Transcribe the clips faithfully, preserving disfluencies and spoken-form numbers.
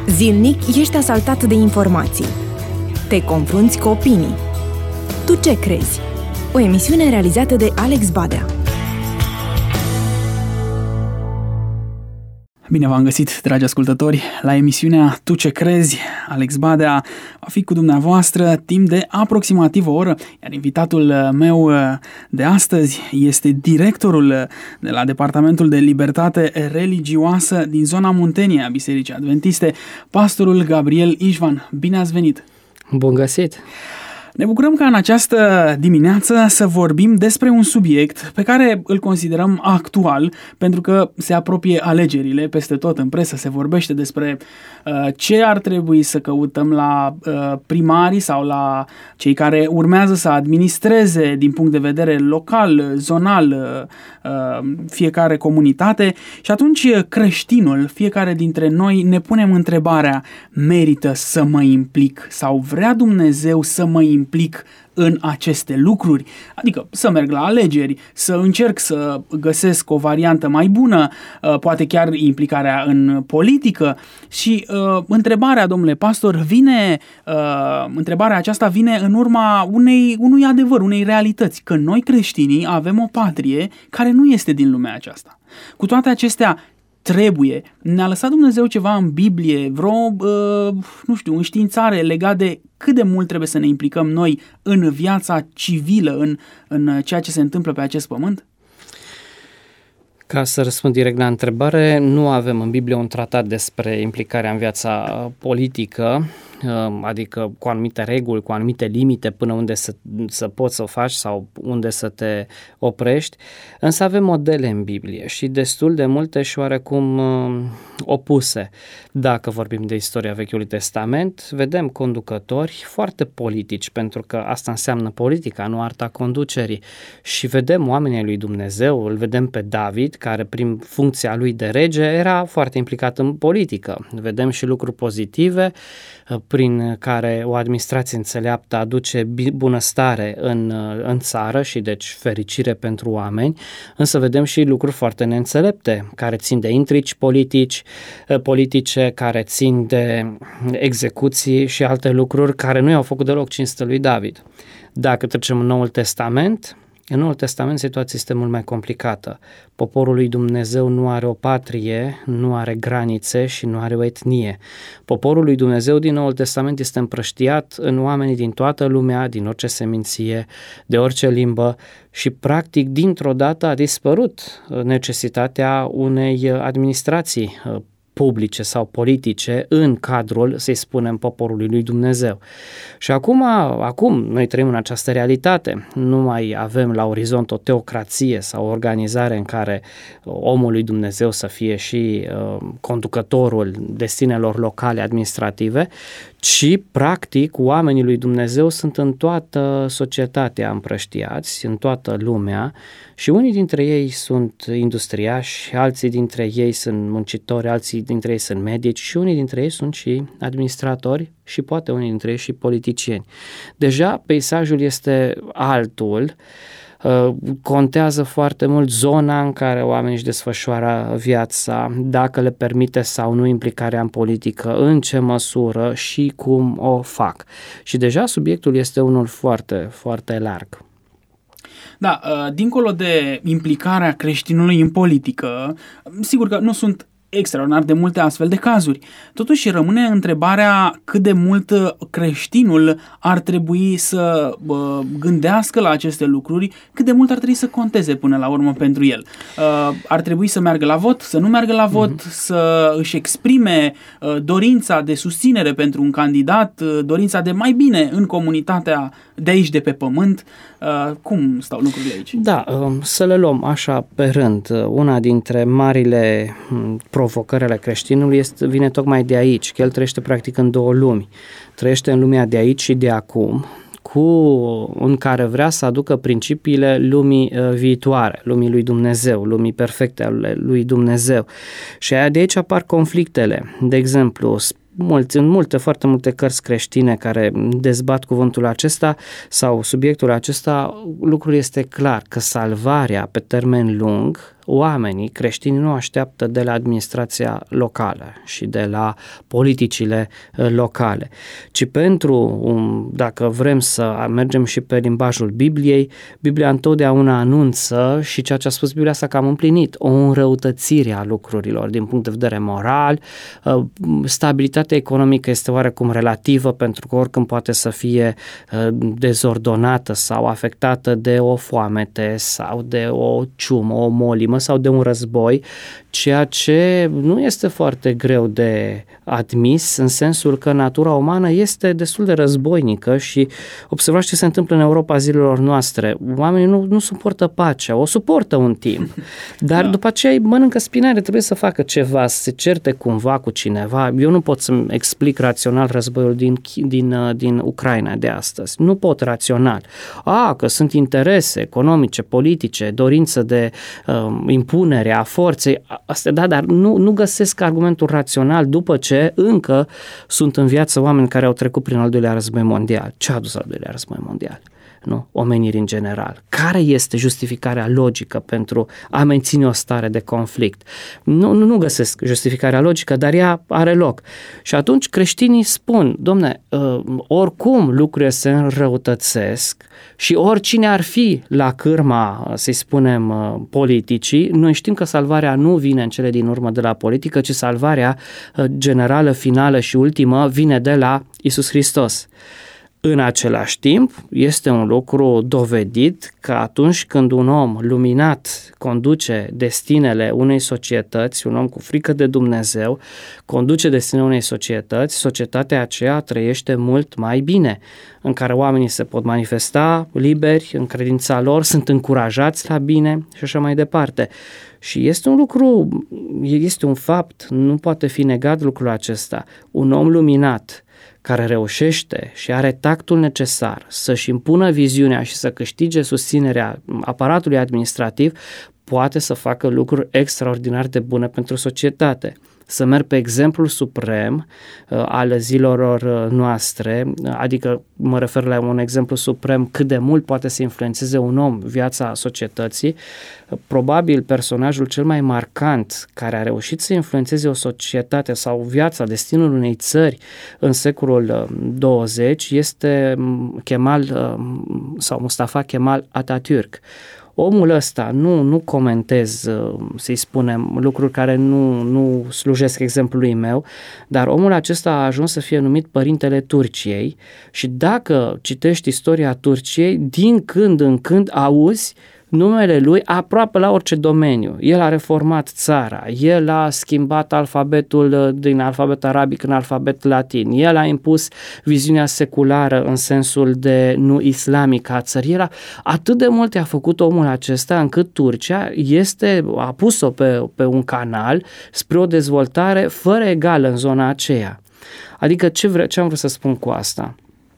Zilnic ești asaltat de informații. Te confrunți cu opinii. Tu ce crezi? O emisiune realizată de Alex Badea. Bine v-am găsit, dragi ascultători, la emisiunea Tu ce crezi? Alex Badea va fi cu dumneavoastră timp de aproximativ o oră, iar invitatul meu de astăzi este directorul de la Departamentul de Libertate Religioasă din zona Muntenia a Bisericii Adventiste, pastorul Gabriel Ișvan. Bine ați venit! Bun găsit! Ne bucurăm ca în această dimineață să vorbim despre un subiect pe care îl considerăm actual, pentru că se apropie alegerile, peste tot în presă se vorbește despre uh, ce ar trebui să căutăm la uh, primarii sau la cei care urmează să administreze din punct de vedere local, zonal, uh, uh, fiecare comunitate. Și atunci creștinul, fiecare dintre noi, ne punem întrebarea: merită să mă implic sau vrea Dumnezeu să mă implic implic în aceste lucruri? Adică să merg la alegeri, să încerc să găsesc o variantă mai bună, poate chiar implicarea în politică. Și uh, întrebarea, domnule pastor, vine, uh, întrebarea aceasta vine în urma unei, unui adevăr, unei realități, că noi creștinii avem o patrie care nu este din lumea aceasta. Cu toate acestea, trebuie. Ne-a lăsat Dumnezeu ceva în Biblie, vreo, uh, nu știu, înștiințare legat de cât de mult trebuie să ne implicăm noi în viața civilă, în, în ceea ce se întâmplă pe acest pământ? Ca să răspund direct la întrebare, nu avem în Biblie un tratat despre implicarea în viața politică, adică cu anumite reguli, cu anumite limite până unde să, să poți să o faci sau unde să te oprești, însă avem modele în Biblie și destul de multe și oarecum opuse. Dacă vorbim de istoria Vechiului Testament, vedem conducători foarte politici, pentru că asta înseamnă politica, nu arta conducerii, și vedem oamenii lui Dumnezeu, îl vedem pe David, care prin funcția lui de rege era foarte implicat în politică. Vedem și lucruri pozitive, prin care o administrație înțeleaptă aduce bunăstare în, în țară și deci fericire pentru oameni, însă vedem și lucruri foarte neînțelepte, care țin de intrigi politici, politice, care țin de execuții și alte lucruri care nu i-au făcut deloc cinstă lui David. Dacă trecem în Noul Testament, în Noul Testament situația este mult mai complicată. Poporul lui Dumnezeu nu are o patrie, nu are granițe și nu are o etnie. Poporul lui Dumnezeu din Noul Testament este împrăștiat în oamenii din toată lumea, din orice seminție, de orice limbă și practic dintr-o dată a dispărut necesitatea unei administrații publice sau politice în cadrul, să-i spunem, poporului lui Dumnezeu. Și acum, acum noi trăim în această realitate. Nu mai avem la orizont o teocrație sau o organizare în care omul lui Dumnezeu să fie și uh, conducătorul destinelor locale administrative, ci practic oamenii lui Dumnezeu sunt în toată societatea împrăștiați, în toată lumea, și unii dintre ei sunt industriași, alții dintre ei sunt muncitori, alții dintre ei sunt medici și unii dintre ei sunt și administratori și poate unii dintre ei și politicieni. Deja peisajul este altul. Contează foarte mult zona în care oamenii își desfășoară viața, dacă le permite sau nu implicarea în politică, în ce măsură și cum o fac. Și deja subiectul este unul foarte, foarte larg. Da, dincolo de implicarea creștinului în politică, sigur că nu sunt extraordinar de multe astfel de cazuri. Totuși rămâne întrebarea cât de mult creștinul ar trebui să uh, gândească la aceste lucruri, cât de mult ar trebui să conteze până la urmă pentru el. Uh, ar trebui să meargă la vot, să nu meargă la vot, uh-huh. să își exprime uh, dorința de susținere pentru un candidat, uh, dorința de mai bine în comunitatea de aici, de pe pământ. Uh, cum stau lucrurile aici? Da, uh, să le luăm așa pe rând. Una dintre marile provocări ale creștinului este, vine tocmai de aici, că el trăiește practic în două lumi. Trăiește în lumea de aici și de acum, cu în care vrea să aducă principiile lumii uh, viitoare, lumii lui Dumnezeu, lumii perfecte ale lui Dumnezeu. Și de aici apar conflictele. De exemplu, mulți, în multe, foarte multe cărți creștine care dezbat cuvântul acesta sau subiectul acesta, lucrul este clar că salvarea pe termen lung oamenii, creștinii, nu așteaptă de la administrația locală și de la politicile locale, ci pentru, dacă vrem să mergem și pe limbajul Bibliei, Biblia întotdeauna anunță și ceea ce a spus Biblia s-a cam împlinit, o înrăutățire a lucrurilor din punct de vedere moral. Stabilitatea economică este oarecum relativă, pentru că oricând poate să fie dezordonată sau afectată de o foamete sau de o ciumă, o molimă sau de un război, ceea ce nu este foarte greu de admis, în sensul că natura umană este destul de războinică și observați ce se întâmplă în Europa zilelor noastre. Oamenii nu, nu suportă pacea, o suportă un timp, dar da. După aceea îi mănâncă spinare, trebuie să facă ceva, să se certe cumva cu cineva. Eu nu pot să-mi explic rațional războiul din, din, din Ucraina de astăzi. Nu pot rațional. A, că sunt interese economice, politice, dorință de uh, impunere a forței, astea, da, dar nu, nu găsesc argumentul rațional după ce încă sunt în viață oameni care au trecut prin al doilea război mondial. Ce a adus al doilea război mondial? Nu? Omenirii în general. Care este justificarea logică pentru a menține o stare de conflict? Nu, nu, nu găsesc justificarea logică, dar ea are loc. Și atunci creștinii spun, domne, uh, oricum lucrurile se înrăutățesc și oricine ar fi la cârma, să-i spunem, uh, politicii, noi știm că salvarea nu vine în cele din urmă de la politică, ci salvarea uh, generală, finală și ultimă vine de la Iisus Hristos. În același timp, este un lucru dovedit că atunci când un om luminat conduce destinele unei societăți, un om cu frică de Dumnezeu conduce destinele unei societăți, societatea aceea trăiește mult mai bine, în care oamenii se pot manifesta liberi în credința lor, sunt încurajați la bine și așa mai departe. Și este un lucru, este un fapt, nu poate fi negat lucrul acesta. Un om luminat care reușește și are tactul necesar să-și impună viziunea și să câștige susținerea aparatului administrativ, poate să facă lucruri extraordinar de bune pentru societate. Să merg pe exemplul suprem uh, al zilelor noastre, adică mă refer la un exemplu suprem cât de mult poate să influențeze un om viața societății. Probabil personajul cel mai marcant care a reușit să influențeze o societate sau viața, destinul unei țări în secolul douăzeci este Kemal sau Mustafa Kemal Atatürk. Omul ăsta, nu, nu comentez, să-i spunem, lucruri care nu, nu slujesc exemplului meu, dar omul acesta a ajuns să fie numit părintele Turciei și dacă citești istoria Turciei, din când în când auzi numele lui aproape la orice domeniu. El a reformat țara, el a schimbat alfabetul din alfabet arabic în alfabet latin, el a impus viziunea seculară în sensul de nu islamic a țării. El a, atât de multe a făcut omul acesta încât Turcia este, a pus-o pe, pe un canal spre o dezvoltare fără egal în zona aceea. Adică ce, vre, ce am vrut să spun cu asta?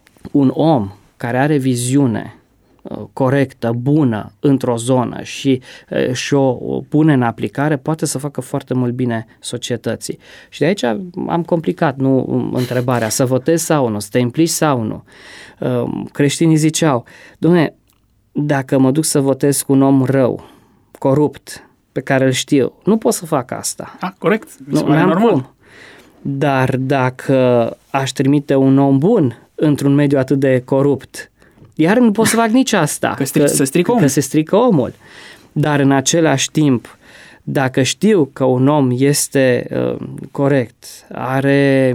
Un om care are viziune corectă, bună într-o zonă și, și o pune în aplicare, poate să facă foarte mult bine societății. Și de aici am complicat, nu întrebarea, să votezi sau nu, să te implici sau nu. Creștinii ziceau, dom'le, dacă mă duc să votez cu un om rău, corupt, pe care îl știu, nu pot să fac asta. Ah, corect, nu, nu am normal. Cum. Dar dacă aș trimite un om bun într-un mediu atât de corupt, iar nu pot să fac nici asta, că, stric, că, se strică că se strică omul. Dar în același timp, dacă știu că un om este uh, corect, are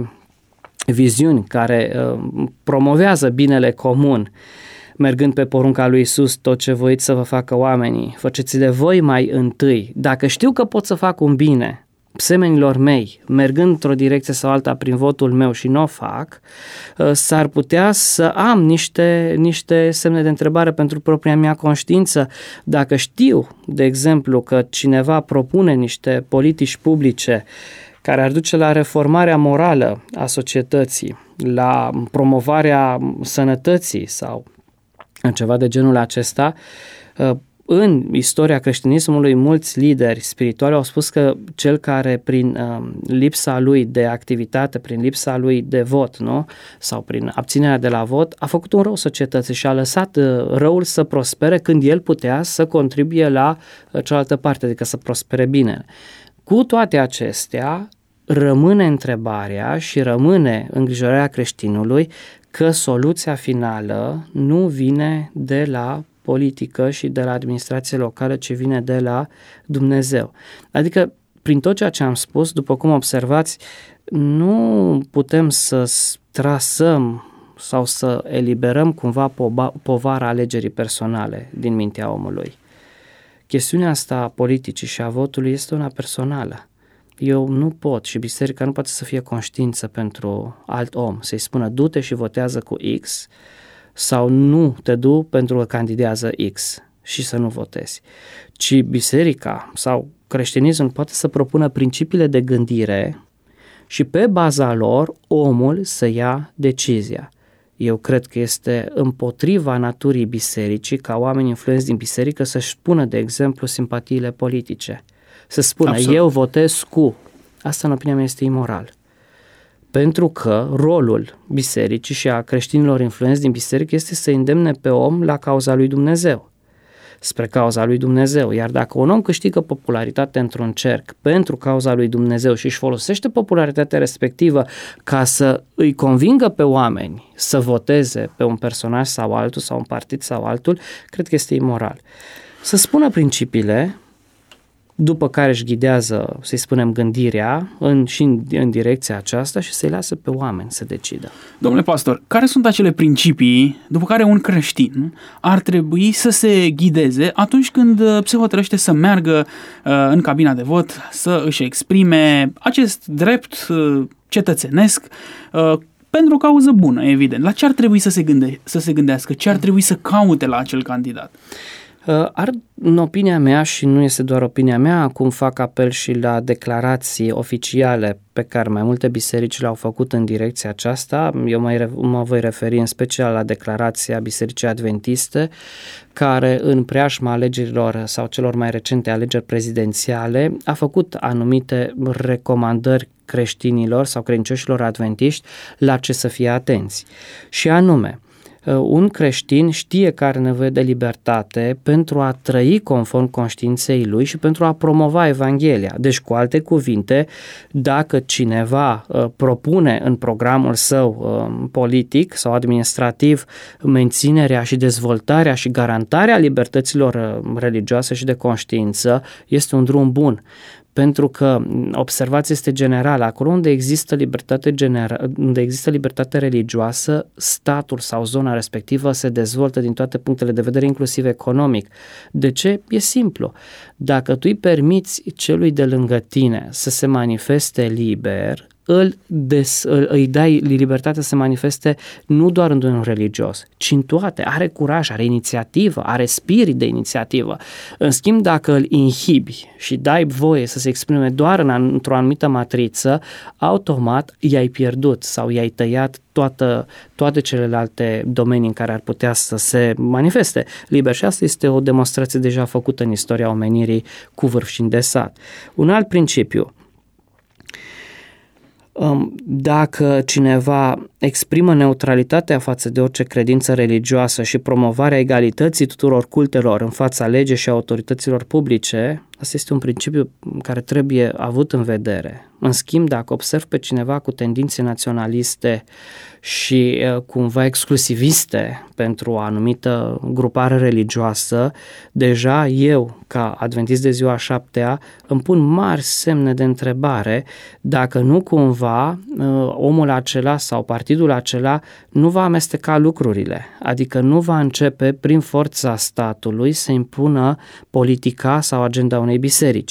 viziuni care uh, promovează binele comun, mergând pe porunca lui Iisus, tot ce voiți să vă facă oamenii, faceți de voi mai întâi. Dacă știu că pot să fac un bine semenilor mei, mergând într-o direcție sau alta prin votul meu și nu o fac, s-ar putea să am niște, niște semne de întrebare pentru propria mea conștiință. Dacă știu, de exemplu, că cineva propune niște politici publice care ar duce la reformarea morală a societății, la promovarea sănătății sau ceva de genul acesta, în istoria creștinismului, mulți lideri spirituali au spus că cel care prin uh, lipsa lui de activitate, prin lipsa lui de vot, nu? Sau prin abținerea de la vot, a făcut un rău societății și a lăsat uh, răul să prospere când el putea să contribuie la uh, cealaltă parte, adică să prospere bine. Cu toate acestea, rămâne întrebarea și rămâne îngrijorarea creștinului că soluția finală nu vine de la politică și de la administrație locală, ci vine de la Dumnezeu. Adică, prin tot ceea ce am spus, după cum observați, nu putem să trasăm sau să eliberăm cumva povara alegerii personale din mintea omului. Chestiunea asta a politicii și a votului este una personală. Eu nu pot și biserica nu poate să fie conștiință pentru alt om, să-i spună du-te și votează cu X sau nu te du pentru că candidează X și să nu votezi. Ci biserica sau creștinismul poate să propună principiile de gândire și pe baza lor omul să ia decizia. Eu cred că este împotriva naturii bisericii ca oameni influenți din biserică să-și pună, de exemplu, simpatiile politice. Să spună, Absolut. eu votez cu. Asta, în opinia mea, este imoral. Pentru că rolul bisericii și a creștinilor influenți din biserică este să îndemne pe om la cauza lui Dumnezeu, spre cauza lui Dumnezeu. Iar dacă un om câștigă popularitate într-un cerc pentru cauza lui Dumnezeu și își folosește popularitatea respectivă ca să îi convingă pe oameni să voteze pe un personaj sau altul sau un partid sau altul, cred că este imoral. Să spună principiile după care își ghidează, să-i spunem, gândirea în, și în, în direcția aceasta și să-i lasă pe oameni să decidă. Domnule pastor, care sunt acele principii după care un creștin ar trebui să se ghideze atunci când se hotărăște să meargă uh, în cabina de vot, să își exprime acest drept uh, cetățenesc uh, pentru o cauză bună, evident? La ce ar trebui să se, gânde- să se gândească? Ce ar trebui să caute la acel candidat? Ar, în opinia mea, și nu este doar opinia mea, acum fac apel și la declarații oficiale pe care mai multe biserici le-au făcut în direcția aceasta. Eu mă, mă voi referi în special la declarația Bisericii Adventiste, care în preajma alegerilor sau celor mai recente alegeri prezidențiale a făcut anumite recomandări creștinilor sau credincioșilor adventiști la ce să fie atenți. Și anume, un creștin știe că are nevoie de libertate pentru a trăi conform conștiinței lui și pentru a promova Evanghelia. Deci, cu alte cuvinte, dacă cineva uh, propune în programul său uh, politic sau administrativ menținerea și dezvoltarea și garantarea libertăților uh, religioase și de conștiință, este un drum bun. Pentru că observația este generală, acolo unde există libertate genera- unde există libertate religioasă, statul sau zona respectivă se dezvoltă din toate punctele de vedere, inclusiv economic. De ce? E simplu. Dacă tu îi permiți celui de lângă tine să se manifeste liber, îl des, îl, îi dai libertatea să se manifeste nu doar în domeniul religios, ci în toate. Are curaj, are inițiativă, are spirit de inițiativă. În schimb, dacă îl inhibi și dai voie să se exprime doar în, într-o anumită matriță, automat i-ai pierdut sau i-ai tăiat toată, toate celelalte domenii în care ar putea să se manifeste liber. Și asta este o demonstrație deja făcută în istoria omenirii cu vârf și îndesat. Un alt principiu: dacă cineva exprimă neutralitatea față de orice credință religioasă și promovarea egalității tuturor cultelor în fața legii și autorităților publice, asta este un principiu care trebuie avut în vedere. În schimb, dacă observ pe cineva cu tendințe naționaliste și cumva exclusiviste pentru o anumită grupare religioasă, deja eu, ca adventist de ziua a șaptea, îmi pun mari semne de întrebare dacă nu cumva omul acela sau partidul acela nu va amesteca lucrurile, adică nu va începe prin forța statului să impună politica sau agenda unei biserici,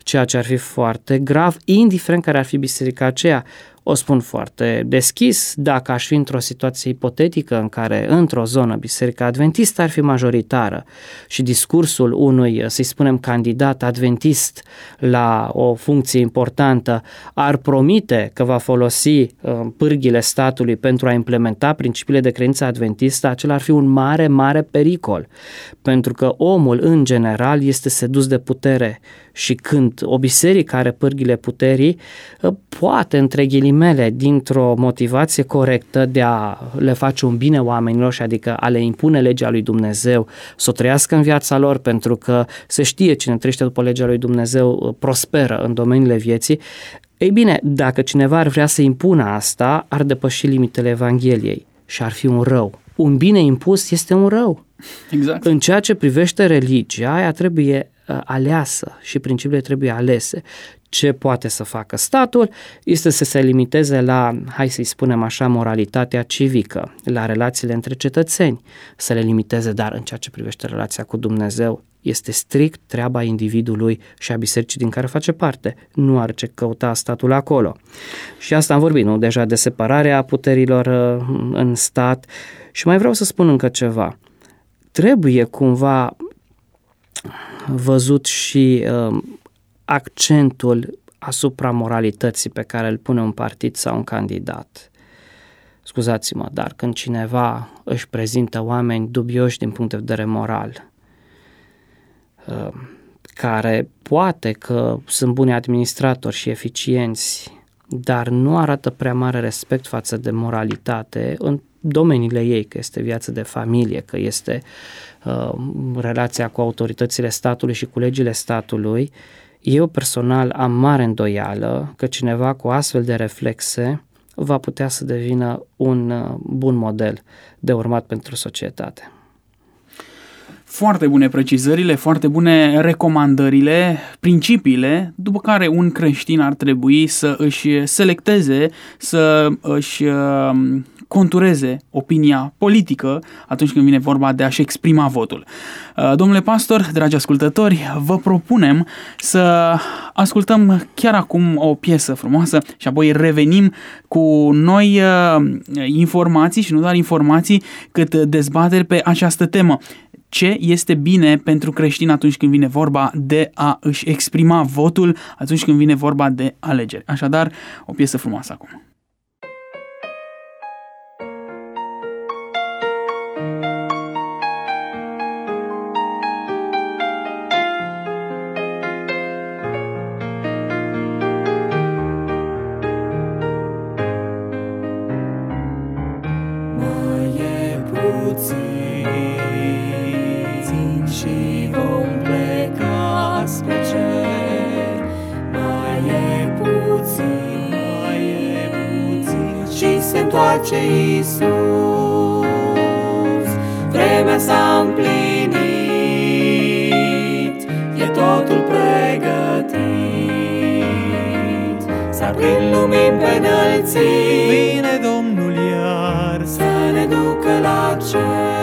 ceea ce ar fi foarte grav, indiferent care ar fi biserica aceea. O spun foarte deschis, dacă aș fi într-o situație ipotetică în care într-o zonă biserica adventistă ar fi majoritară și discursul unui, să-i spunem, candidat adventist la o funcție importantă ar promite că va folosi uh, pârghile statului pentru a implementa principiile de credință adventistă, acela ar fi un mare, mare pericol, pentru că omul în general este sedus de putere și când o biserică are pârghile puterii, uh, poate, între ghilimele, mele, dintr-o motivație corectă de a le face un bine oamenilor și adică a le impune legea lui Dumnezeu, să o trăiască în viața lor, pentru că se știe cine trăiește după legea lui Dumnezeu prosperă în domeniile vieții. Ei bine, dacă cineva ar vrea să impună asta, ar depăși limitele Evangheliei și ar fi un rău. Un bine impus este un rău. Exact. În ceea ce privește religia, aia trebuie aleasă și principiile trebuie alese. Ce poate să facă statul este să se limiteze la, hai să-i spunem așa, moralitatea civică, la relațiile între cetățeni, să le limiteze, dar în ceea ce privește relația cu Dumnezeu, este strict treaba individului și a bisericii din care face parte. Nu are ce căuta statul acolo. Și asta am vorbit, nu? Deja de separarea puterilor în stat. Și mai vreau să spun încă ceva. Trebuie cumva văzut și uh, accentul asupra moralității pe care îl pune un partid sau un candidat. Scuzați-mă, dar când cineva își prezintă oameni dubioși din punct de vedere moral, uh, care poate că sunt buni administratori și eficienți, dar nu arată prea mare respect față de moralitate în domeniile ei, că este viață de familie, că este uh, relația cu autoritățile statului și cu legile statului, eu personal am mare îndoială că cineva cu astfel de reflexe va putea să devină un uh, bun model de urmat pentru societate. Foarte bune precizările, foarte bune recomandările, principiile, după care un creștin ar trebui să își selecteze, să își contureze opinia politică atunci când vine vorba de a-și exprima votul. Domnule pastor, dragi ascultători, vă propunem să ascultăm chiar acum o piesă frumoasă și apoi revenim cu noi informații și nu doar informații, cât dezbateri pe această temă. Ce este bine pentru creștin atunci când vine vorba de a își exprima votul, atunci când vine vorba de alegeri. Așadar, o piesă frumoasă acum. Întoarce Iisus, vremea s-a împlinit, e totul pregătit. S-ar prind lumini pe înălțimi, vine Domnul iar să ne ducă la cer.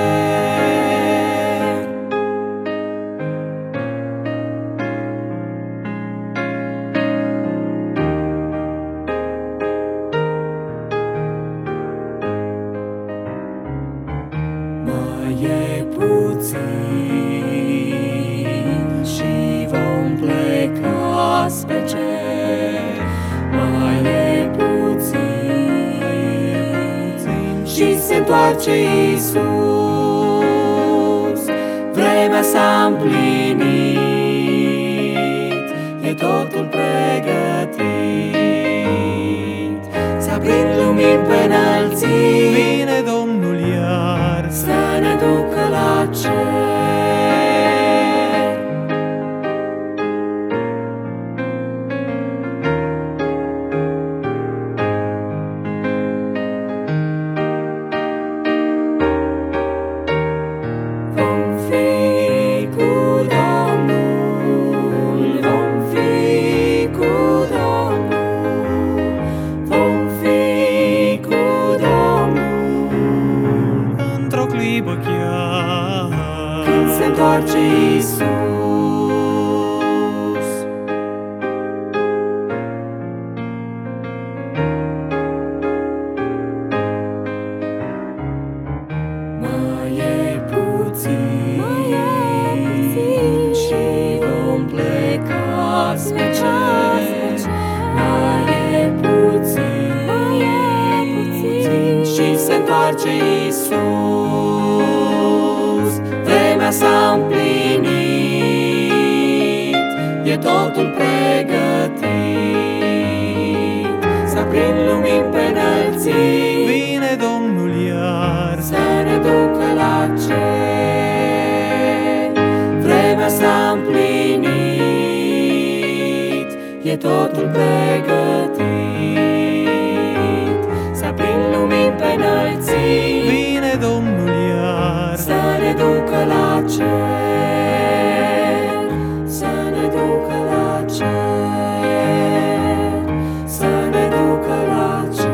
Și vom pleca spre cer. Mai e puțin, și se întoarce Iisus. Vremea s-a împlinit, e totul pregătit. S-a prind lumini pe înălțimi, vine Domnul iar să ne ducă la cer. Cu întoarce Iisus. Vremea s-a împlinit, e totul pregătit. S-aprind lumini pe înălțimi, vine Domnul iar să ne ducă la cer. Vremea s-a împlinit, e totul pregătit. S-aprind lumini pe înălțimi, vine Domnul iar să ne ducă la cer, să ne ducă la cer, să ne ducă la cer.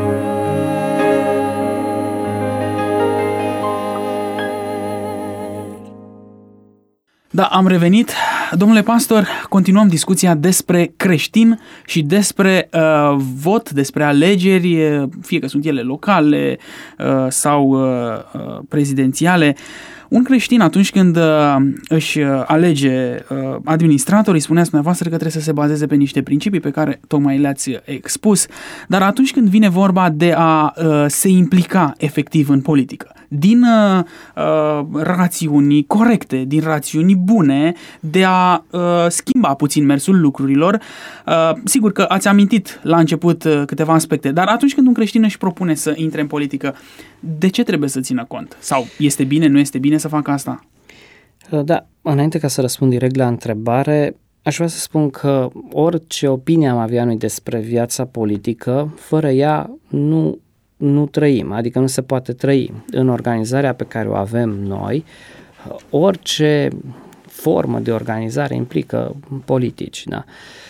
Da, am revenit. Domnule pastor, continuăm discuția despre creștin și despre uh, vot, despre alegeri, fie că sunt ele locale uh, sau uh, prezidențiale. Un creștin, atunci când uh, își alege uh, administratorii, spuneați dumneavoastră că trebuie să se bazeze pe niște principii pe care tocmai le-ați expus, dar atunci când vine vorba de a uh, se implica efectiv în politică, din uh, rațiuni corecte, din rațiuni bune, de a uh, schimba puțin mersul lucrurilor. Uh, sigur că ați amintit la început uh, câteva aspecte, dar atunci când un creștin își propune să intre în politică, de ce trebuie să țină cont? Sau este bine, nu este bine să facă asta? Da, înainte ca să răspund direct la întrebare, aș vrea să spun că orice opinie am avea noi despre viața politică, fără ea nu nu trăim, adică nu se poate trăi. În organizarea pe care o avem noi, orice formă de organizare implică politici, da?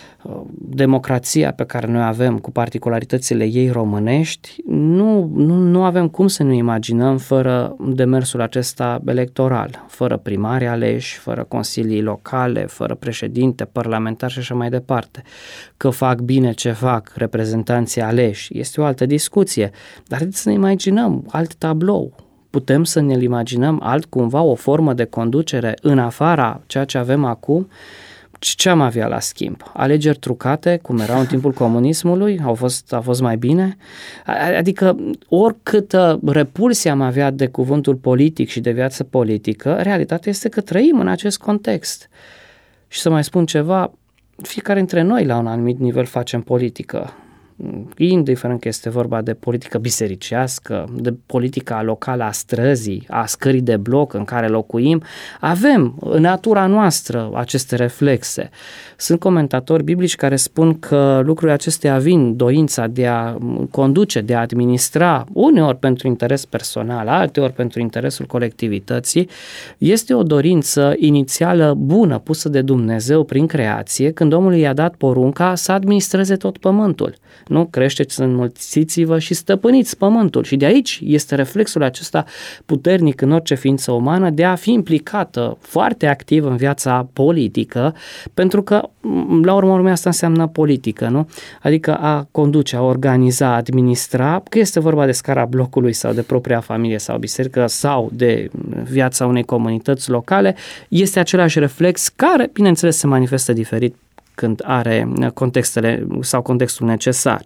Democrația pe care noi avem cu particularitățile ei românești, nu, nu, nu avem cum să ne imaginăm fără demersul acesta electoral, fără primari aleși, fără consilii locale, fără președinte, parlamentari și așa mai departe. Că fac bine ce fac reprezentanții aleși este o altă discuție, dar haideți să ne imaginăm alt tablou. Putem să ne imaginăm altcumva o formă de conducere în afara ceea ce avem acum? Ce am avea la schimb? Alegeri trucate, cum erau în timpul comunismului? Au fost, a fost mai bine? Adică oricâtă repulsie am avea de cuvântul politic și de viață politică, realitatea este că trăim în acest context. Și să mai spun ceva, fiecare dintre noi la un anumit nivel facem politică. Indiferent că este vorba de politică bisericească, de politica locală a străzii, a scării de bloc în care locuim, avem în natura noastră aceste reflexe. Sunt comentatori biblici care spun că lucrurile acestea vin, dorința de a conduce, de a administra, uneori pentru interes personal, alteori pentru interesul colectivității, este o dorință inițială bună pusă de Dumnezeu prin creație, când omul i-a dat porunca să administreze tot pământul. Nu? Creșteți, înmulțiți-vă și stăpâniți pământul. Și de aici este reflexul acesta puternic în orice ființă umană de a fi implicată foarte activ în viața politică, pentru că, la urmă urmei, asta înseamnă politică, nu? Adică a conduce, a organiza, a administra, că este vorba de scara blocului sau de propria familie sau biserică sau de viața unei comunități locale, este același reflex care, bineînțeles, se manifestă diferit când are contextele sau contextul necesar.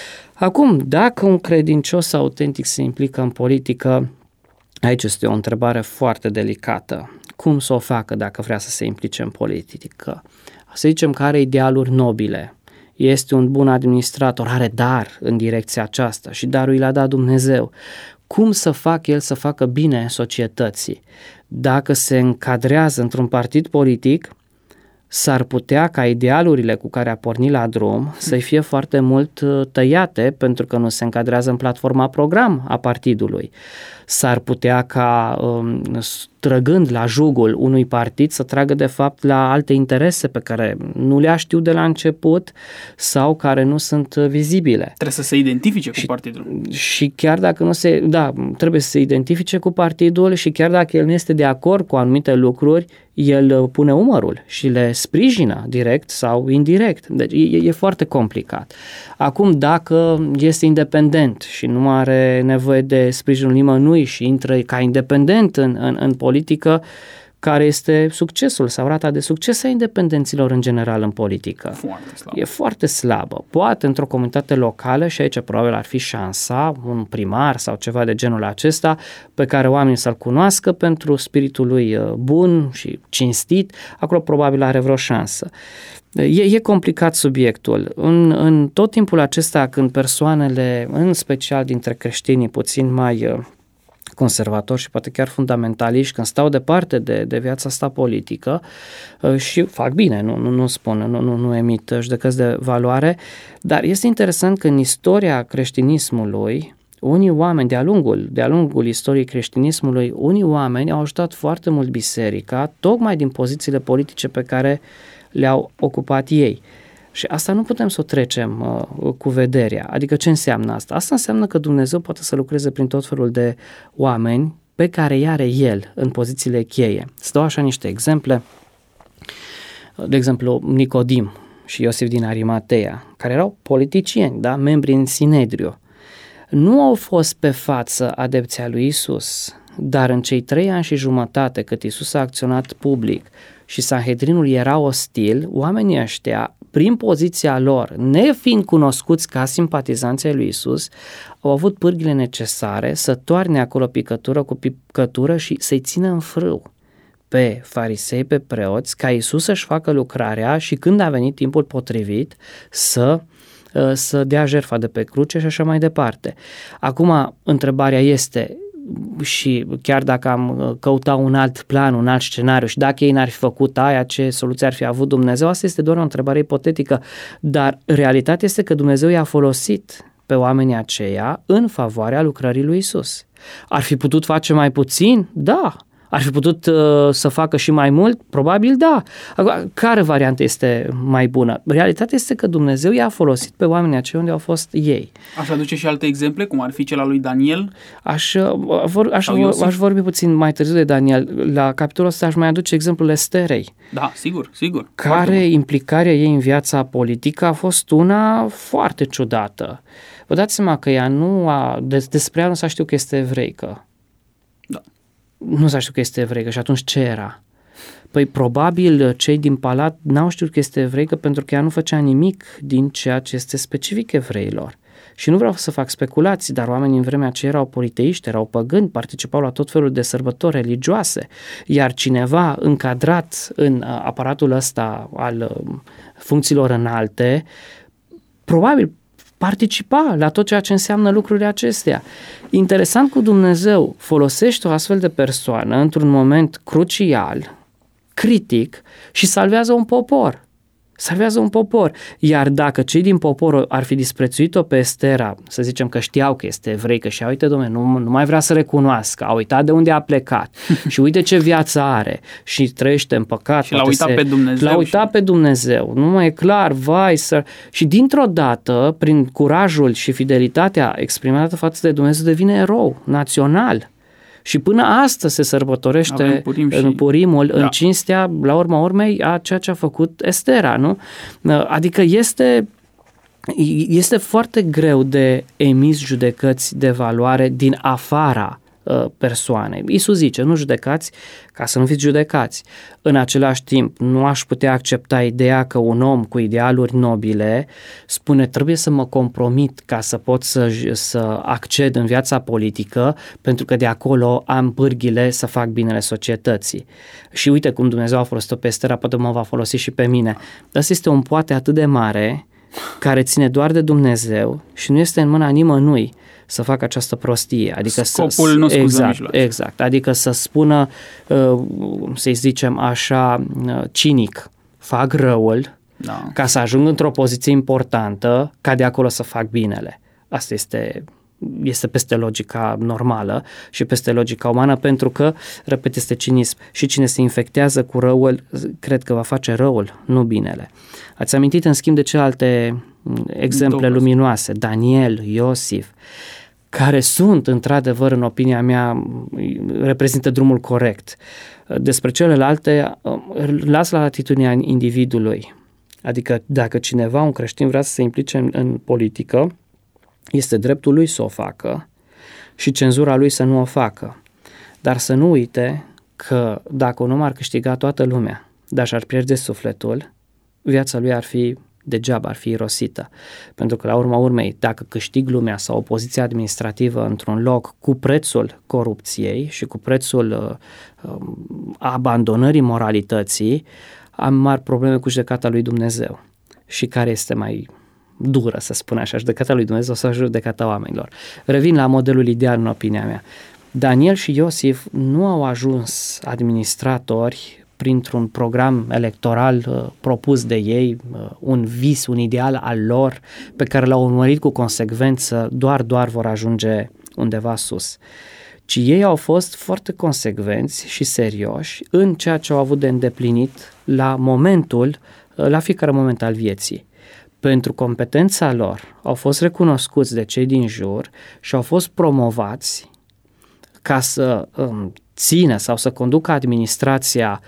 Acum, dacă un credincios autentic se implică în politică, aici este o întrebare foarte delicată. Cum să o facă dacă vrea să se implice în politică? Să zicem că are idealuri nobile, este un bun administrator, are dar în direcția aceasta și darul i l-a dat Dumnezeu. Cum să facă el să facă bine societății? Dacă se încadrează într-un partid politic, s-ar putea ca idealurile cu care a pornit la drum să-i fie foarte mult tăiate pentru că nu se încadrează în platforma program a partidului. S-ar putea ca, um, trăgând la jugul unui partid, să tragă de fapt la alte interese pe care nu le-a știut de la început sau care nu sunt vizibile. Trebuie să se identifice și, cu partidul. Și chiar dacă nu se, da, trebuie să se identifice cu partidul și chiar dacă el nu este de acord cu anumite lucruri, el pune umărul și le sprijină direct sau indirect. Deci e, e foarte complicat. Acum, dacă este independent și nu are nevoie de sprijinul nimănui și intră ca independent în, în, în politică, care este succesul sau rata de succes a independenților în general în politică. Foarte slabă. E foarte slabă. Poate într-o comunitate locală, și aici probabil ar fi șansa, un primar sau ceva de genul acesta, pe care oamenii să-l cunoască pentru spiritul lui bun și cinstit, acolo probabil are vreo șansă. E, e complicat subiectul. În, în tot timpul acesta, când persoanele, în special dintre creștinii puțin mai conservatori și poate chiar fundamentaliști, când stau departe de, de viața asta politică și fac bine, nu, nu, nu spun, nu, nu, nu emit judecăți de valoare, dar este interesant că în istoria creștinismului, unii oameni, de-a lungul, de-a lungul istoriei creștinismului, unii oameni au ajutat foarte mult biserica, tocmai din pozițiile politice pe care le-au ocupat ei. Și asta nu putem să o trecem uh, cu vederea. Adică ce înseamnă asta? Asta înseamnă că Dumnezeu poate să lucreze prin tot felul de oameni pe care îi are El în pozițiile cheie. Să dau așa niște exemple. De exemplu, Nicodim și Iosif din Arimatea, care erau politicieni, da? Membri în Sinedriu. Nu au fost pe față adepția lui Isus, dar în cei trei ani și jumătate cât Isus a acționat public și Sanhedrinul era ostil, oamenii ăștia, prin poziția lor, nefiind cunoscuți ca simpatizanții lui Isus, au avut pârghile necesare să toarne acolo picătură cu picătură și să-i țină în frâu pe farisei, pe preoți, ca Isus să-și facă lucrarea și când a venit timpul potrivit să, să dea jertfa de pe cruce și așa mai departe. Acum, întrebarea este, și chiar dacă am căutat un alt plan, un alt scenariu și dacă ei n-ar fi făcut aia, ce soluție ar fi avut Dumnezeu, asta este doar o întrebare ipotetică, dar realitatea este că Dumnezeu i-a folosit pe oamenii aceia în favoarea lucrării lui Isus. Ar fi putut face mai puțin? Da. Ar fi putut uh, să facă și mai mult? Probabil da. Care variantă este mai bună? Realitatea este că Dumnezeu i-a folosit pe oamenii aceia unde au fost ei. Aș aduce și alte exemple, cum ar fi cel al lui Daniel? Aș, vor, aș, aș vorbi puțin mai târziu de Daniel. La capitolul ăsta aș mai aduce exemplul Esterei. Da, sigur, sigur. Care implicarea ei în viața politică a fost una foarte ciudată. Vă dați seama că ea nu a... Despre ea nu s-a știut că este evreică. Da. Nu s-a știut că este evreică și atunci ce era? Păi probabil cei din palat n-au știut că este evreică pentru că ea nu făcea nimic din ceea ce este specific evreilor. Și nu vreau să fac speculații, dar oamenii în vremea aceea erau politeiști, erau păgâni, participau la tot felul de sărbători religioase, iar cineva încadrat în aparatul ăsta al funcțiilor înalte, probabil participa la tot ceea ce înseamnă lucrurile acestea. Interesant cu Dumnezeu folosește o astfel de persoană într-un moment crucial, critic și salvează un popor. Salvează un popor. Iar dacă cei din popor ar fi disprețuit-o pe Estera, să zicem că știau că este evreică și uite, dom'le, nu, nu mai vrea să recunoască, a uitat de unde a plecat și uite ce viață are și trăiește în păcat. Și l-a uitat se, pe Dumnezeu. L-a uitat și... pe Dumnezeu. Nu mai e clar, vai, să... Și dintr-o dată, prin curajul și fidelitatea exprimată față de Dumnezeu, devine erou național. Și până astăzi se sărbătorește Purim și... în Purimul, da. În cinstea, la urma urmei, a ceea ce a făcut Estera, nu? Adică este, este foarte greu de emis judecăți de valoare din afara persoanei. Iisus zice, nu judecați ca să nu fiți judecați. În același timp, nu aș putea accepta ideea că un om cu idealuri nobile spune trebuie să mă compromit ca să pot să, să acced în viața politică pentru că de acolo am pârghile să fac binele societății. Și uite cum Dumnezeu a folosit-o pe Estera, poate mă va folosi și pe mine. Ăsta este un poate atât de mare care ține doar de Dumnezeu și nu este în mâna nimănui să facă această prostie. Adică Scopul să, nu scuză exact, mijloace. exact. Adică să spună, să-i zicem așa, cinic, fac răul da. Ca să ajung într-o poziție importantă, ca de acolo să fac binele. Asta este... este peste logica normală și peste logica umană, pentru că, repet, este cinism. Și cine se infectează cu răul, cred că va face răul, nu binele. Ați amintit, în schimb, de celelalte exemple Două. luminoase, Daniel, Iosif, care sunt, într-adevăr, în opinia mea, reprezintă drumul corect. Despre celelalte, las la latitudinea individului. Adică, dacă cineva, un creștin, vrea să se implice în, în politică, este dreptul lui să o facă și cenzura lui să nu o facă. Dar să nu uite că dacă un om ar câștiga toată lumea, dar și-ar pierde sufletul, viața lui ar fi degeaba, ar fi irosită. Pentru că, la urma urmei, dacă câștig lumea sau o poziție administrativă într-un loc cu prețul corupției și cu prețul uh, abandonării moralității, am mari probleme cu judecata lui Dumnezeu. Și care este mai dură, să spun așa, judecata lui Dumnezeu sau judecata oamenilor? Revin la modelul ideal, în opinia mea. Daniel și Iosif nu au ajuns administratori printr-un program electoral uh, propus de ei, uh, un vis, un ideal al lor, pe care l-au urmărit cu consecvență, doar, doar vor ajunge undeva sus. Ci ei au fost foarte consecvenți și serioși în ceea ce au avut de îndeplinit la momentul, uh, la fiecare moment al vieții. Pentru competența lor au fost recunoscuți de cei din jur și au fost promovați ca să um, țină sau să conducă administrația,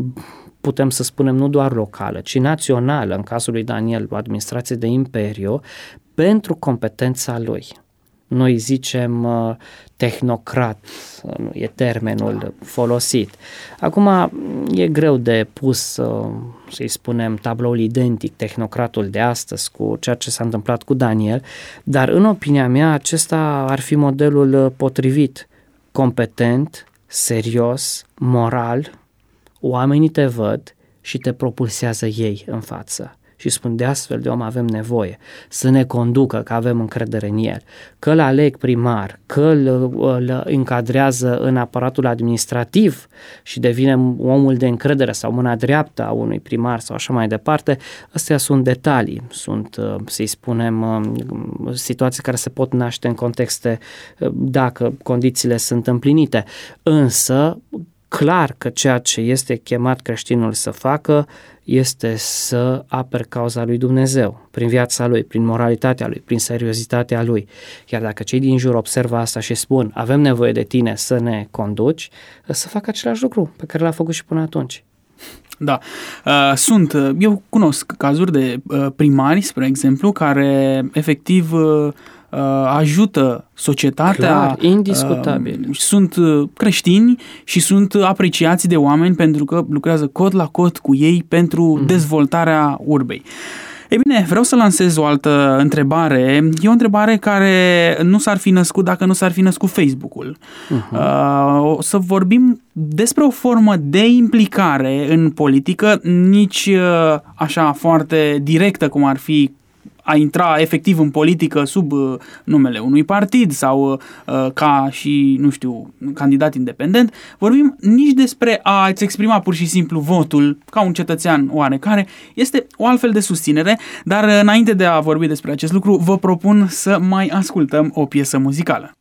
putem să spunem nu doar locală, ci națională, în cazul lui Daniel, o administrație de imperiu, pentru competența lui. Noi zicem uh, tehnocrat, nu e termenul folosit. Acum e greu de pus, uh, să-i spunem, tabloul identic, tehnocratul de astăzi cu ceea ce s-a întâmplat cu Daniel, dar în opinia mea acesta ar fi modelul potrivit, competent, serios, moral, oamenii te văd și te propulsează ei în față și spun de astfel de om avem nevoie, să ne conducă, că avem încredere în el, că îl aleg primar, că îl, îl încadrează în aparatul administrativ și devine omul de încredere sau mâna dreaptă a unui primar sau așa mai departe. Astea sunt detalii, sunt, să-i spunem, situații care se pot naște în contexte dacă condițiile sunt împlinite, însă clar că ceea ce este chemat creștinul să facă este să apere cauza lui Dumnezeu, prin viața lui, prin moralitatea lui, prin seriozitatea lui. Iar dacă cei din jur observă asta și spun, avem nevoie de tine să ne conduci, să facă același lucru pe care l-a făcut și până atunci. Da, uh, sunt, eu cunosc cazuri de uh, primari, spre exemplu, care efectiv uh, ajută societatea. Clar, indiscutabil. Uh, sunt creștini și sunt apreciați de oameni pentru că lucrează cot la cot cu ei pentru mm. dezvoltarea urbei. Ei bine, vreau să lansez o altă întrebare. E o întrebare care nu s-ar fi născut dacă nu s-ar fi născut Facebook-ul. Uh-huh. Uh, o să vorbim despre o formă de implicare în politică, nici uh, așa foarte directă cum ar fi a intra efectiv în politică sub uh, numele unui partid sau uh, ca și, nu știu, candidat independent. Vorbim nici despre a-ți exprima pur și simplu votul ca un cetățean oarecare. Este o altfel de susținere, dar uh, înainte de a vorbi despre acest lucru, vă propun să mai ascultăm o piesă muzicală.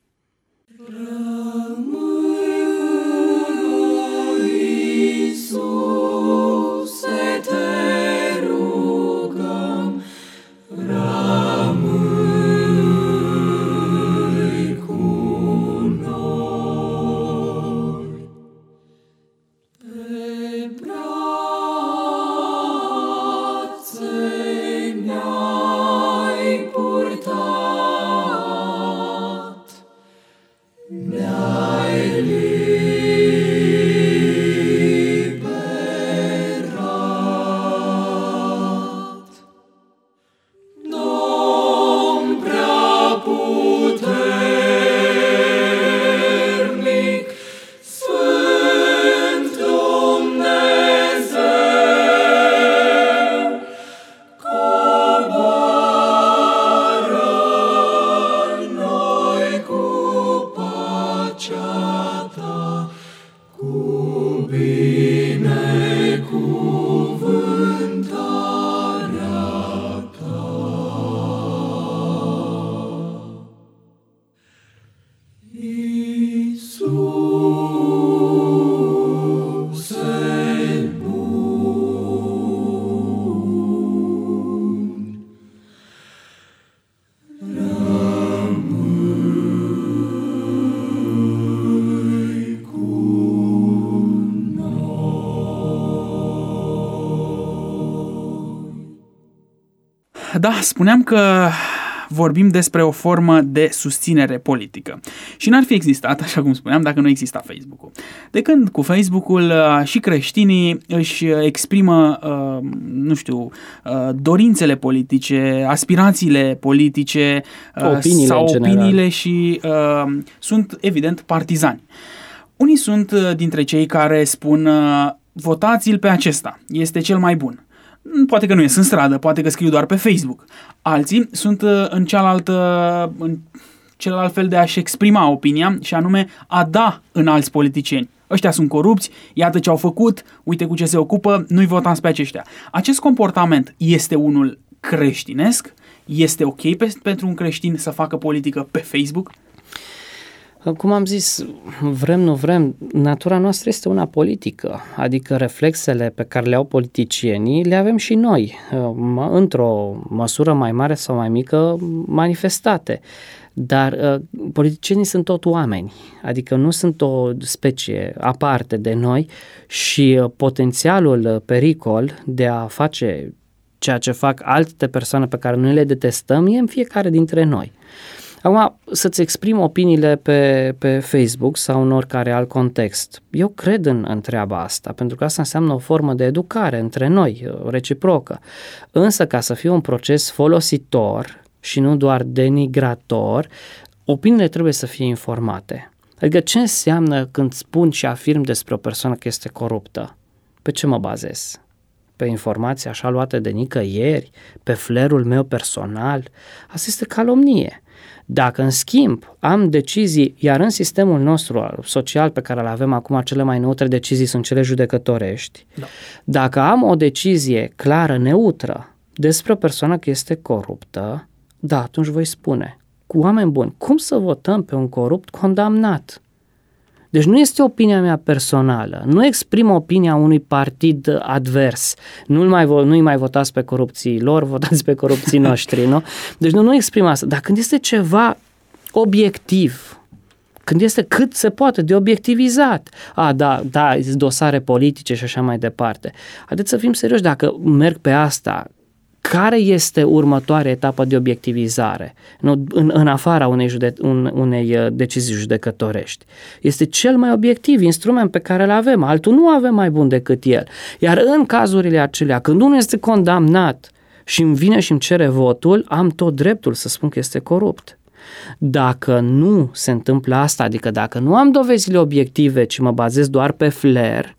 Da, spuneam că vorbim despre o formă de susținere politică. Și n-ar fi existat, așa cum spuneam, dacă nu exista Facebook-ul. De când cu Facebook-ul și creștinii își exprimă, nu știu, dorințele politice, aspirațiile politice opiniile sau opiniile general. și uh, sunt, evident, partizani. Unii sunt dintre cei care spun uh, votați-l pe acesta, este cel mai bun. Poate că nu ies în stradă, poate că scriu doar pe Facebook. Alții sunt uh, în cealaltă, în celălalt fel de a-și exprima opinia și anume a da în alți politicieni. Ăștia sunt corupți, iată ce au făcut, uite cu ce se ocupă, nu-i votați pe aceștia. Acest comportament este unul creștinesc? Este ok pe, pentru un creștin să facă politică pe Facebook? Cum am zis, vrem, nu vrem, natura noastră este una politică, adică reflexele pe care le au politicienii le avem și noi, într-o măsură mai mare sau mai mică manifestate. Dar politicienii sunt tot oameni, adică nu sunt o specie aparte de noi și potențialul pericol de a face ceea ce fac alte persoane pe care noi le detestăm e în fiecare dintre noi. Acum, să-ți exprim opiniile pe, pe Facebook sau în oricare alt context. Eu cred în, în treaba asta, pentru că asta înseamnă o formă de educare între noi, reciprocă. Însă, ca să fie un proces folositor și nu doar denigrator, opiniile trebuie să fie informate. Adică ce înseamnă când spun și afirm despre o persoană că este coruptă? Pe ce mă bazez? Pe informații așa luate de nicăieri? Pe flerul meu personal? Asta este calomnie. Dacă, în schimb, am decizii, iar în sistemul nostru social pe care îl avem acum, cele mai neutre decizii sunt cele judecătorești, da. Dacă am o decizie clară, neutră, despre o persoană că este coruptă, da, atunci voi spune, cu oameni buni, cum să votăm pe un corupt condamnat? Deci nu este opinia mea personală, nu exprim opinia unui partid advers, nu-i mai, nu-i mai votați pe corupții lor, votați pe corupții noștri, nu? Deci nu, nu exprim asta, dar când este ceva obiectiv, când este cât se poate de obiectivizat, a, da, da, dosare politice și așa mai departe, haideți să fim serioși, dacă merg pe asta, care este următoarea etapă de obiectivizare nu, în, în afara unei, jude, un, unei decizii judecătorești? Este cel mai obiectiv instrument pe care îl avem, altul nu avem mai bun decât el. Iar în cazurile acelea, când unul este condamnat și îmi vine și îmi cere votul, am tot dreptul să spun că este corupt. Dacă nu se întâmplă asta, adică dacă nu am dovezile obiective, ci mă bazez doar pe flair,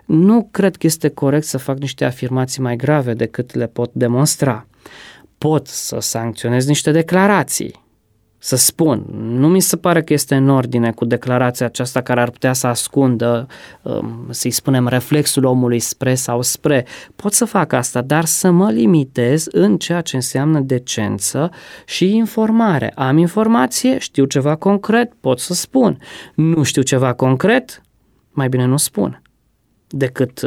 nu cred că este corect să fac niște afirmații mai grave decât le pot demonstra. Pot să sancționez niște declarații, să spun, nu mi se pare că este în ordine cu declarația aceasta care ar putea să ascundă, să-i spunem, reflexul omului spre sau spre. Pot să fac asta, dar să mă limitez în ceea ce înseamnă decență și informare. Am informație, știu ceva concret, pot să spun. Nu știu ceva concret, mai bine nu spun decât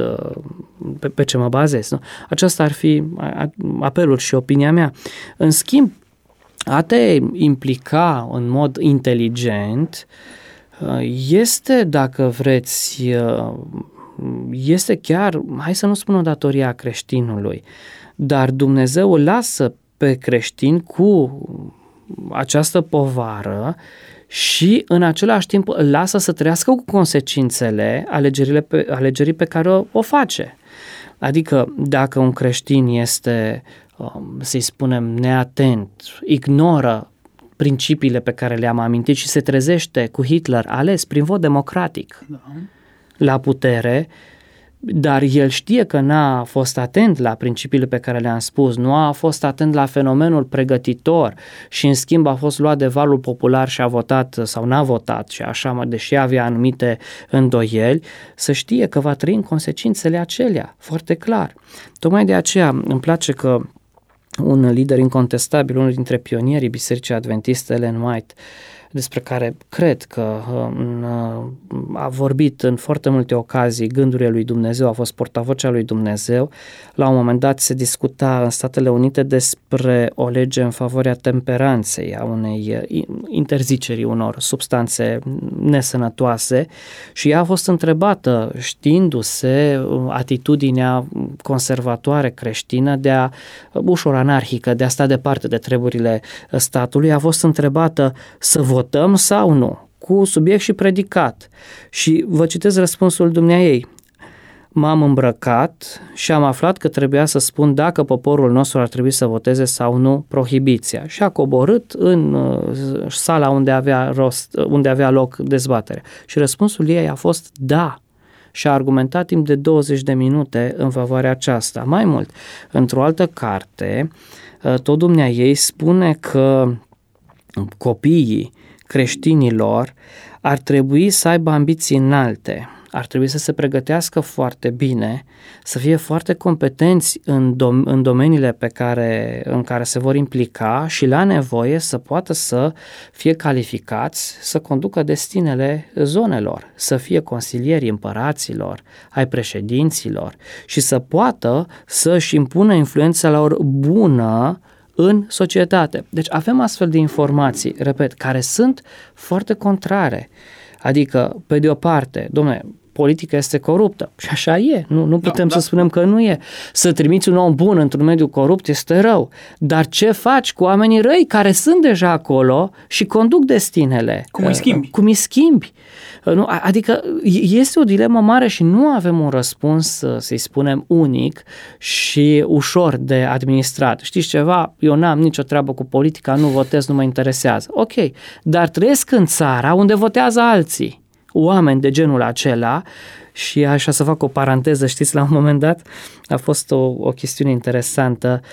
pe, pe ce mă bazez. Nu? Aceasta ar fi apelul și opinia mea. În schimb, a te implica în mod inteligent este, dacă vreți, este chiar, hai să nu spun o datorie a creștinului, dar Dumnezeu îl lasă pe creștin cu această povară și în același timp îl lasă să trăiască cu consecințele alegerile pe, alegerii pe care o, o face. Adică dacă un creștin este, să-i spunem, neatent, ignoră principiile pe care le-am amintit și se trezește cu Hitler ales prin vot democratic da. la putere, dar el știe că n-a fost atent la principiile pe care le-am spus, nu a fost atent la fenomenul pregătitor și în schimb a fost luat de valul popular și a votat sau n-a votat și așa, deși avea anumite îndoieli, să știe că va trăi în consecințele acelea, foarte clar. Tocmai de aceea îmi place că un lider incontestabil, unul dintre pionierii Bisericii Adventiste, Ellen White, despre care cred că a vorbit în foarte multe ocazii gândurile lui Dumnezeu, a fost portavocea lui Dumnezeu. La un moment dat se discuta în Statele Unite despre o lege în favoarea temperanței, a unei interzicerii unor substanțe nesănătoase și ea a fost întrebată, știindu-se atitudinea conservatoare creștină de a ușor anarhică, de a sta departe de treburile statului, a fost întrebată să votăm sau nu, cu subiect și predicat. Și vă citez răspunsul dumneaei. M-am îmbrăcat și am aflat că trebuia să spun dacă poporul nostru ar trebui să voteze sau nu prohibiția. Și a coborât în uh, sala unde avea, rost, unde avea loc dezbaterea. Și răspunsul ei a fost da. Și a argumentat timp de douăzeci de minute în favoarea aceasta. Mai mult, într-o altă carte, uh, tot dumneaei spune că copiii creștinilor ar trebui să aibă ambiții înalte, ar trebui să se pregătească foarte bine, să fie foarte competenți în, dom- în domeniile pe care, în care se vor implica și la nevoie să poată să fie calificați să conducă destinele zonelor, să fie consilierii împăraților, ai președinților și să poată să-și impună influența lor bună în societate. Deci avem astfel de informații, repet, care sunt foarte contrare. Adică, pe de o parte, dom'le, politica este coruptă și așa e, nu, nu putem da, să da. spunem că nu e. Să trimiți un om bun într-un mediu corupt este rău, dar ce faci cu oamenii răi care sunt deja acolo și conduc destinele? Cum îi schimbi? Cum îi schimbi? Nu? Adică este o dilemă mare și nu avem un răspuns, să-i spunem, unic și ușor de administrat. Știți ceva? Eu n-am nicio treabă cu politica, nu votez, nu mă interesează. Ok, dar trăiesc în țara unde votează alții, oameni de genul acela. Și așa să fac o paranteză, știți, la un moment dat a fost o, o chestiune interesantă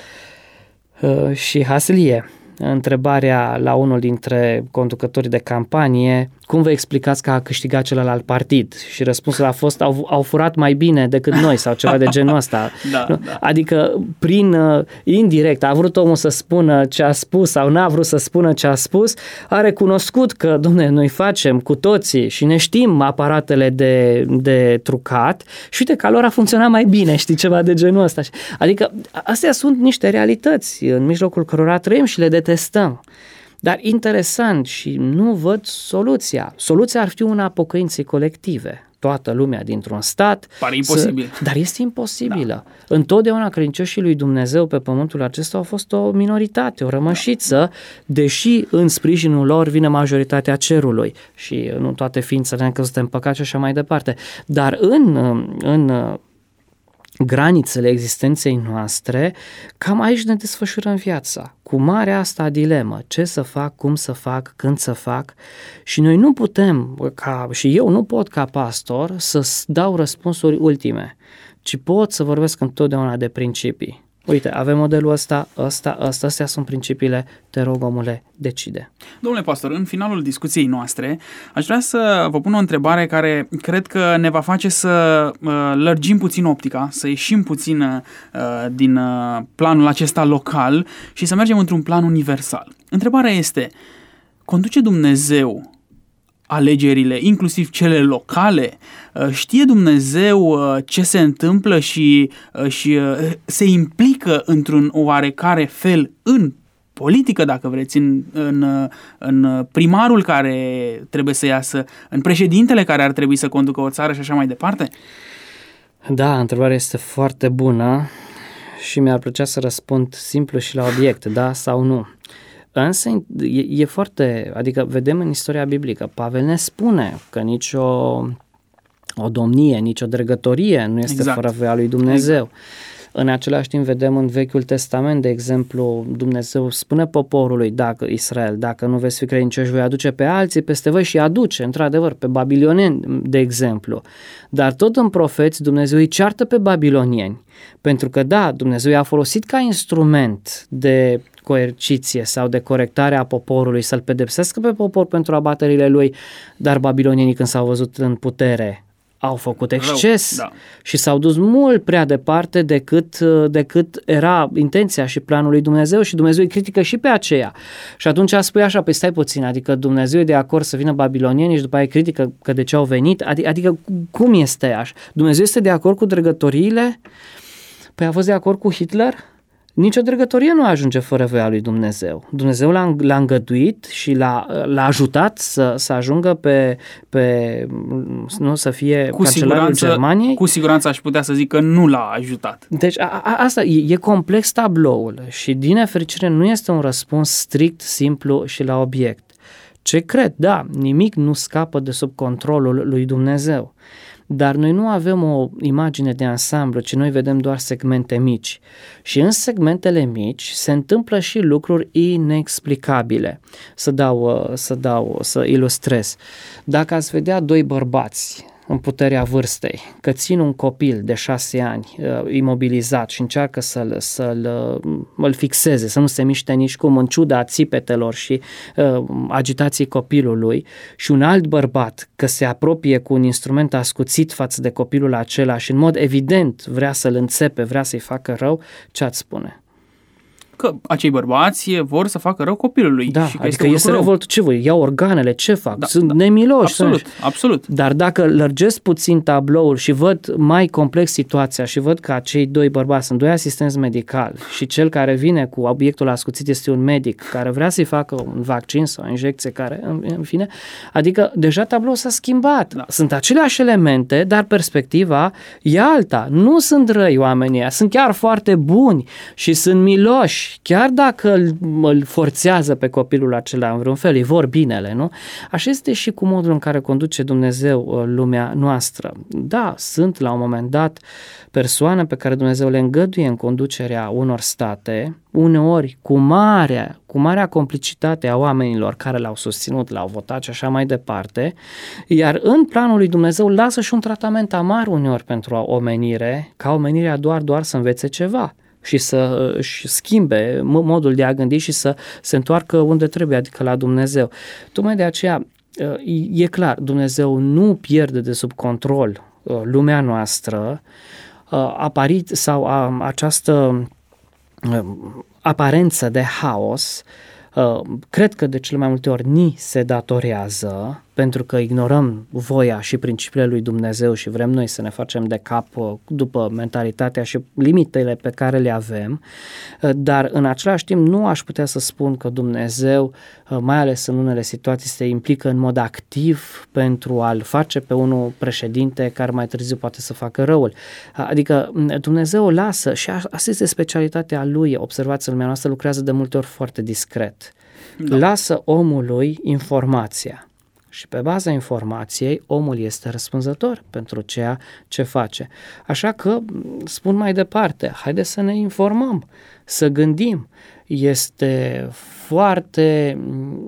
uh, și haslie. Întrebarea la unul dintre conducătorii de campanie, cum vă explicați că a câștigat celălalt partid? Și răspunsul a fost, au, au furat mai bine decât noi sau ceva de genul ăsta. Da, da. Adică, prin uh, indirect, a vrut omul să spună ce a spus sau n-a vrut să spună ce a spus, a recunoscut că, dom'le, noi facem cu toții și ne știm aparatele de, de trucat și uite că a lor a funcționat mai bine, știi, ceva de genul ăsta. Adică, astea sunt niște realități în mijlocul cărora trăim și le detestăm. Dar interesant și nu văd soluția. Soluția ar fi una a pocăinței colective. Toată lumea dintr-un stat. Pare imposibil. Să... Dar este imposibilă. Da. Întotdeauna credincioșii lui Dumnezeu pe pământul acesta au fost o minoritate, o rămășiță, da. Deși în sprijinul lor vine majoritatea cerului și nu toate ființele ne-am căzut în păcat și așa mai departe. Dar în, în granițele existenței noastre, cam aici ne desfășurăm viața, cu marea asta dilemă, ce să fac, cum să fac, când să fac și noi nu putem, ca, și eu nu pot ca pastor să dau răspunsuri ultime, ci pot să vorbesc întotdeauna de principii. Uite, avem modelul ăsta, ăsta, ăsta, astea sunt principiile, te rog, omule, decide. Domnule pastor, în finalul discuției noastre, aș vrea să vă pun o întrebare care cred că ne va face să uh, lărgim puțin optica, să ieșim puțin uh, din uh, planul acesta local și să mergem într-un plan universal. Întrebarea este, conduce Dumnezeu alegerile, inclusiv cele locale? Știe Dumnezeu ce se întâmplă și, și se implică într-un oarecare fel în politică, dacă vreți, în, în, în primarul care trebuie să iasă, în președintele care ar trebui să conducă o țară și așa mai departe? Da, întrebarea este foarte bună și mi-ar plăcea să răspund simplu și la obiect, da sau nu. Însă e, e foarte, adică vedem în istoria biblică, Pavel ne spune că nicio o domnie, nicio dregătorie nu este exact. Fără voia lui Dumnezeu. Exact. În același timp vedem în Vechiul Testament, de exemplu, Dumnezeu spune poporului, dacă Israel, dacă nu veți fi credincioși, voi aduce pe alții peste voi și aduce, într-adevăr, pe babilonieni, de exemplu. Dar tot în profeți Dumnezeu îi ceartă pe babilonieni, pentru că da, Dumnezeu i-a folosit ca instrument de coerciție sau de corectare a poporului, să-l pedepsească pe popor pentru abaterile lui, dar babilonienii când s-au văzut în putere au făcut exces Rău, da. Și s-au dus mult prea departe decât, decât era intenția și planul lui Dumnezeu și Dumnezeu îi critică și pe aceea. Și atunci spui așa, păi stai puțin, adică Dumnezeu e de acord să vină babilonienii și după aia critică că de ce au venit, adică, adică cum este așa? Dumnezeu este de acord cu dregătoriile? Păi a fost de acord cu Hitler? Nicio dregătorie nu ajunge fără voia lui Dumnezeu. Dumnezeu l-a, l-a îngăduit și l-a, l-a ajutat să, să ajungă pe, pe nu, să fie cu cancelarul Germaniei. Cu siguranță aș putea să zic că nu l-a ajutat. Deci a, a, asta e, e complex tabloul și din nefericire nu este un răspuns strict, simplu și la obiect. Ce cred? Da, nimic nu scapă de sub controlul lui Dumnezeu. Dar noi nu avem o imagine de ansamblu, ci noi vedem doar segmente mici. Și în segmentele mici se întâmplă și lucruri inexplicabile. Să dau, să dau, să ilustrez. Dacă ați vedea doi bărbați în puterea vârstei, că țin un copil de șase ani uh, imobilizat și încearcă să-l, să-l uh, îl fixeze, să nu se miște nici cum, în ciuda țipetelor și uh, agitației copilului, și un alt bărbat că se apropie cu un instrument ascuțit față de copilul acela și în mod evident vrea să-l înțepe, vrea să-i facă rău, ce ați spune? Că acei bărbați vor să facă rău copilului. Da, și că adică este, este revoltă. Ce voi? Iau organele, ce fac? Da, Sunt da, nemiloși. Absolut, sunt. absolut. Dar dacă lărgesc puțin tabloul și văd mai complex situația și văd că acei doi bărbați sunt doi asistenți medicali și cel care vine cu obiectul ascuțit este un medic care vrea să-i facă un vaccin sau o injecție care, în, în fine, adică deja tabloul s-a schimbat. Da. Sunt aceleași elemente, dar perspectiva e alta. Nu sunt răi oamenii ăia, sunt chiar foarte buni și sunt miloși, chiar dacă îl, îl forțează pe copilul acela în vreun fel, îi vor binele, nu? Așa este și cu modul în care conduce Dumnezeu lumea noastră. Da, sunt la un moment dat persoane pe care Dumnezeu le îngăduie în conducerea unor state, uneori cu marea, cu marea complicitate a oamenilor care l-au susținut, l-au votat și așa mai departe, iar în planul lui Dumnezeu lasă și un tratament amar uneori pentru omenire, ca omenirea doar, doar să învețe ceva și să își schimbe modul de a gândi și să se întoarcă unde trebuie, adică la Dumnezeu. Tocmai de aceea e clar, Dumnezeu nu pierde de sub control lumea noastră, aparit sau a, această aparență de haos, cred că de cele mai multe ori ni se datorează, pentru că ignorăm voia și principiile lui Dumnezeu și vrem noi să ne facem de cap după mentalitatea și limitele pe care le avem, dar în același timp nu aș putea să spun că Dumnezeu, mai ales în unele situații, se implică în mod activ pentru a-l face pe unul președinte care mai târziu poate să facă răul. Adică Dumnezeu lasă, și asta este specialitatea lui, observați, lumea noastră lucrează de multe ori foarte discret. Da. Lasă omului informația. Și pe baza informației, omul este răspunzător pentru ceea ce face. Așa că, spun mai departe, haide să ne informăm, să gândim. Este foarte,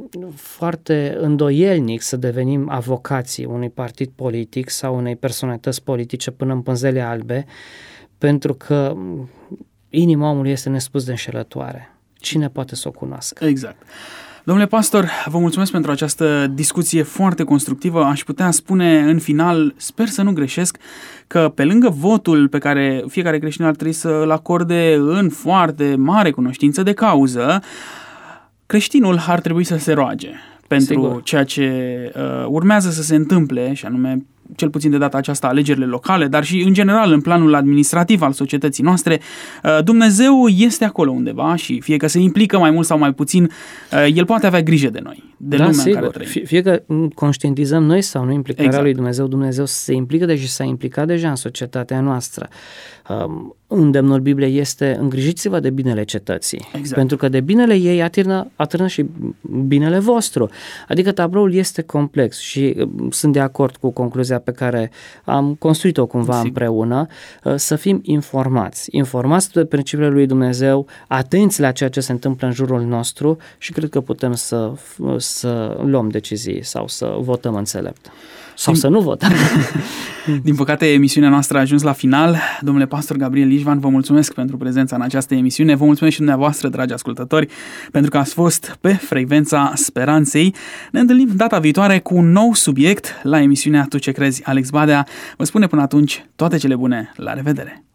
foarte îndoielnic să devenim avocații unui partid politic sau unei personalități politice până în pânzele albe, pentru că inima omului este nespus de înșelătoare. Cine poate să o cunoască? Exact. Domnule pastor, vă mulțumesc pentru această discuție foarte constructivă. Aș putea spune în final, sper să nu greșesc, că pe lângă votul pe care fiecare creștin ar trebui să-l acorde în foarte mare cunoștință de cauză, creștinul ar trebui să se roage pentru Sigur. ceea ce uh, urmează să se întâmple, și anume cel puțin de data aceasta alegerile locale, dar și în general în planul administrativ al societății noastre. Dumnezeu este acolo undeva și fie că se implică mai mult sau mai puțin, El poate avea grijă de noi, de da, lumea sigur. în care trăim. Fie, fie că conștientizăm noi sau nu implicarea exact. lui Dumnezeu, Dumnezeu se implică deja și s-a implicat deja în societatea noastră. Um, îndemnul Bibliei este: îngrijiți-vă de binele cetății, exact. pentru că de binele ei atârnă, atârnă și binele vostru. Adică tabloul este complex și um, sunt de acord cu concluzia pe care am construit-o cumva Sigur. împreună, uh, să fim informați. Informați de principiile lui Dumnezeu, atenți la ceea ce se întâmplă în jurul nostru și cred că putem să, să luăm decizii sau să votăm înțelept. Sau Din... să nu votăm. Din păcate, emisiunea noastră a ajuns la final. Domnule pastor Gabriel Lișvan, vă mulțumesc pentru prezența în această emisiune. Vă mulțumesc și dumneavoastră, dragi ascultători, pentru că ați fost pe frecvența speranței. Ne întâlnim data viitoare cu un nou subiect la emisiunea Tu ce crezi? Alex Badea vă spune până atunci toate cele bune. La revedere!